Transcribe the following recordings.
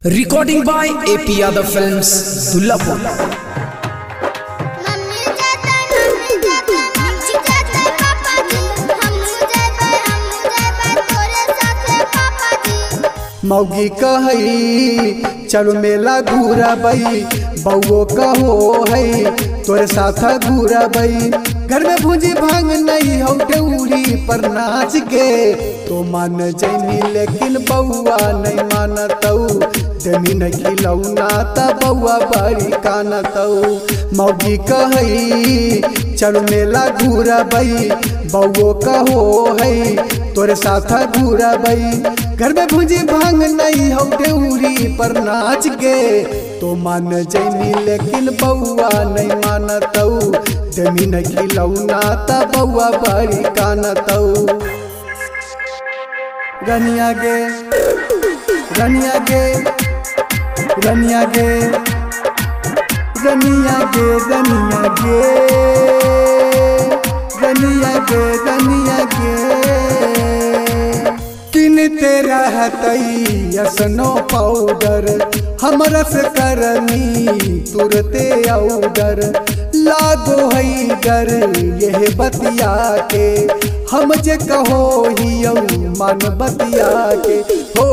Recording by AP Yadav Films, Dullapur. मौगी कहई चलो मेला घूरा बई, बउओ कहो है तोरे साथ घूरा बई। घर में भूजी भांग नहीं हो डौरी पर नाच के तो मान जैनी, लेकिन बउआ नहीं मानतऊ। जमीन खिलौना त बउआ बड़ी कानतऊ। मौगी कहई चलो मेला घूरा बई, बउओ कहो है तोरे साथ घूरा बई। घर में भूजी भांग नहीं हो डौरी पर नाच के तो मान जैनी, लेकिन बउआ नहीं मानतऊ। जमीन खिलौना त बउआ बड़ी कानतऊ। रनिया गे रनिया गे रनिया गे रनिया गे रनिया गे रनिया गे रनिया गे। किनते रहतई असनो पाउडर, हमरा से करनी तुरते औडर। लागो हई डर यह बतिया के, हम जे कहो ही मान बतिया के। हो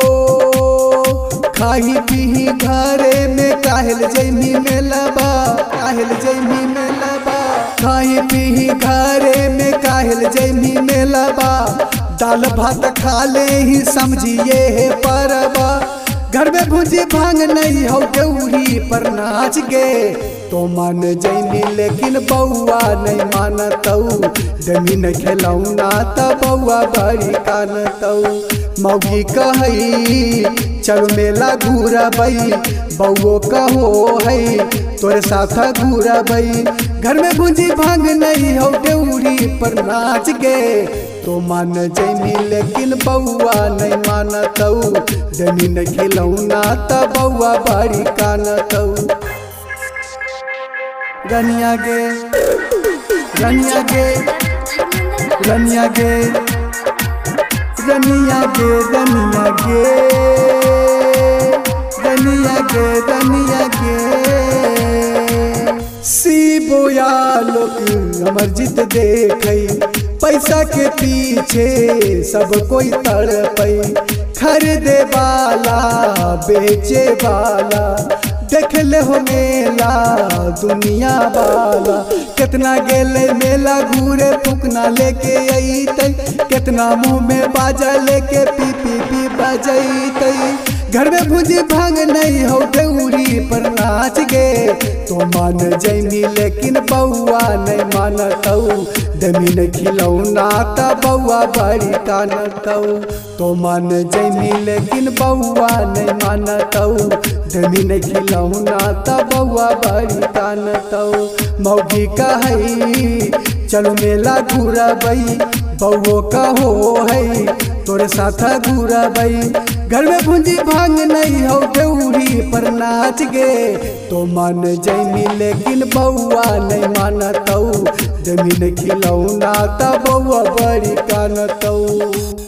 खाही पीही घरे में काहल जैमी में लबा, काहल जैमी में लबा। खाही पीही घरे में काहल जैमी में लबा। दाल भात खा ले ही समझिए है परबा। घर में भूजी भांग नहीं हो डौरी पर नाच गे तो मान जैनी, लेकिन बउआ नहीं मानतऊ। जमीन खिलौना त बउआ बड़ी कानतऊ। मौगी कहई चलो मेला घूरा बई, बउओ कहो है तोरे साथ घूरा बई। घर में भूजी भांग नहीं हो डौरी पर नाच गे तो मान जैनी, लेकिन बउआ नहीं मानतऊ। जमीन खिलौना त बउआ बड़ी कानतऊ। रनिया गे रनिया गे रनिया गे रनिया गे रनिया गे रनिया गे रनिया गे। शिवोया लोग अमरजीत देखई, पैसा के पीछे सब कोई तड़पई। खरीदे वाला बेचे वाला, देख ले हो मेला दुनिया वाला। कितना गेले मेला घूरे फुकना लेके अइतै, कितना मुँह में बाजा लेके पी पी पी बजैतै। घर में भूजी भांग नहीं हो डौरी पर नाच गे तो मान जैनी, लेकिन बउआ नहीं मानतऊ। जमीन खिलौना त बउआ बड़ी कानतऊ। तो मान जैनी, लेकिन बउआ नहीं मानतऊ। जमीन खिलौना त बउआ बड़ी कानतऊ। मौगी कहई चलो मेला घूरा बई, बउओ कहो है तोरे साथ घूरा बई। घर में भूजी भांग नहीं हो डौरी पर नाच गे तो मान जैनी, लेकिन बउआ नहीं मानतऊ। जमीन खिलौना त बउआ बड़ी कानतऊ।